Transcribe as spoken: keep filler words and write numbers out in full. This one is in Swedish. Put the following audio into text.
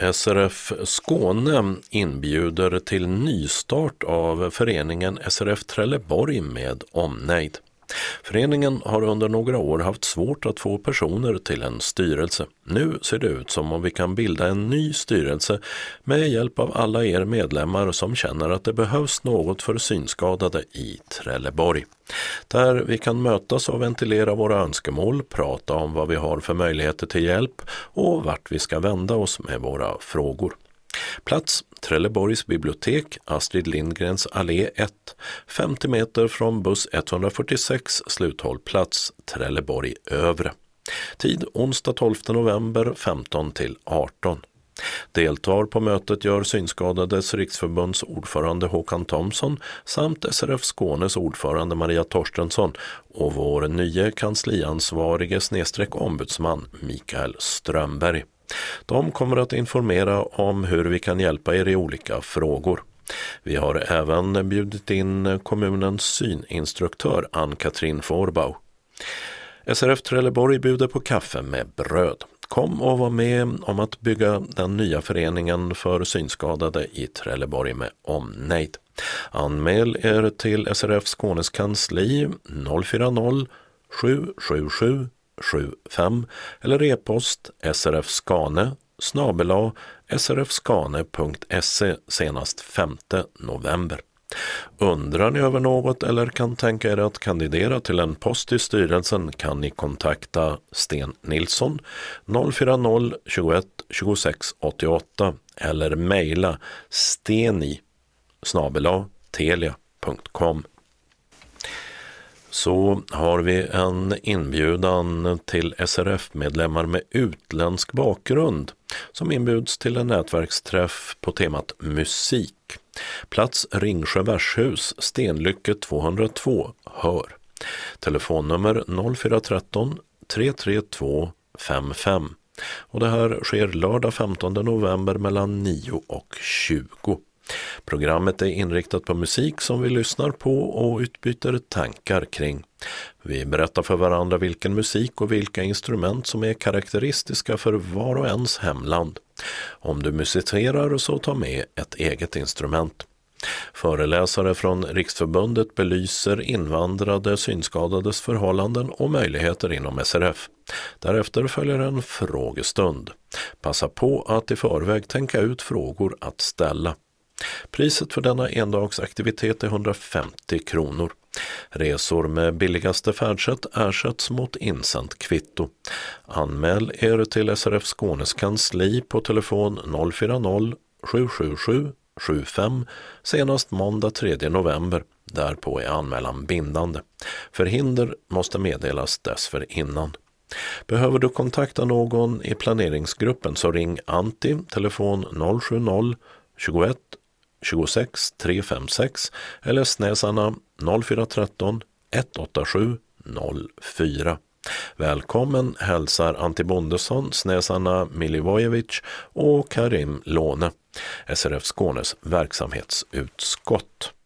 S R F Skåne inbjuder till nystart av föreningen S R F Trelleborg med omnejd. Föreningen har under några år haft svårt att få personer till en styrelse. Nu ser det ut som om vi kan bilda en ny styrelse med hjälp av alla er medlemmar som känner att det behövs något för synskadade i Trelleborg. Där vi kan mötas och ventilera våra önskemål, prata om vad vi har för möjligheter till hjälp och vart vi ska vända oss med våra frågor. Plats Trelleborgs bibliotek, Astrid Lindgrens allé ett, femtio meter från buss etthundrafyrtiosex, sluthållplats Trelleborg Övre. Tid onsdag tolfte november femton till arton. Deltar på mötet gör Synskadades riksförbunds ordförande Håkan Thomsson samt S R F Skånes ordförande Maria Torstensson och vår nye kansliansvarige snedstreck ombudsman Mikael Strömberg. De kommer att informera om hur vi kan hjälpa er i olika frågor. Vi har även bjudit in kommunens syninstruktör Ann-Katrin Forbau. S R F Trelleborg bjuder på kaffe med bröd. Kom och var med om att bygga den nya föreningen för synskadade i Trelleborg med omnejd. Anmäl er till S R F Skånes kansli noll fyra noll sju sju sju sju fem eller e-post srfskane snabel-a srfskane punkt se senast femte november. Undrar ni över något eller kan tänka er att kandidera till en post i styrelsen kan ni kontakta Sten Nilsson noll fyra noll tjugoett tjugosex åttioåtta eller mejla steni snabel-a telia punkt com. Så har vi en inbjudan till S R F-medlemmar med utländsk bakgrund som inbjuds till en nätverksträff på temat musik. Plats Ringsjö Värshus, Stenlycke tvåhundratvå, Hör. Telefonnummer noll fyra ett tre tre tre två fem fem. Och det här sker lördag femtonde november mellan nio och tjugo. Programmet är inriktat på musik som vi lyssnar på och utbyter tankar kring. Vi berättar för varandra vilken musik och vilka instrument som är karaktäristiska för var och ens hemland. Om du musicerar så ta med ett eget instrument. Föreläsare från Riksförbundet belyser invandrade synskadades förhållanden och möjligheter inom S R F. Därefter följer en frågestund. Passa på att i förväg tänka ut frågor att ställa. Priset för denna endagsaktivitet är hundrafemtio kronor. Resor med billigaste färdsätt ersätts mot insänt kvitto. Anmäl er till S R F Skånes kansli på telefon noll fyra noll sju sju sju sju fem senast måndag tredje november. Därpå är anmälan bindande. Förhinder måste meddelas dessförinnan. Behöver du kontakta någon i planeringsgruppen så ring Antti, telefon noll sju noll tjugoett tjugosex tre fem sex eller Snäsarna noll fyra ett tre ett åtta sju noll fyra. Välkommen hälsar Antti Bondesson, Snäsarna Milivojevic och Karim Låne, S R F Skånes verksamhetsutskott.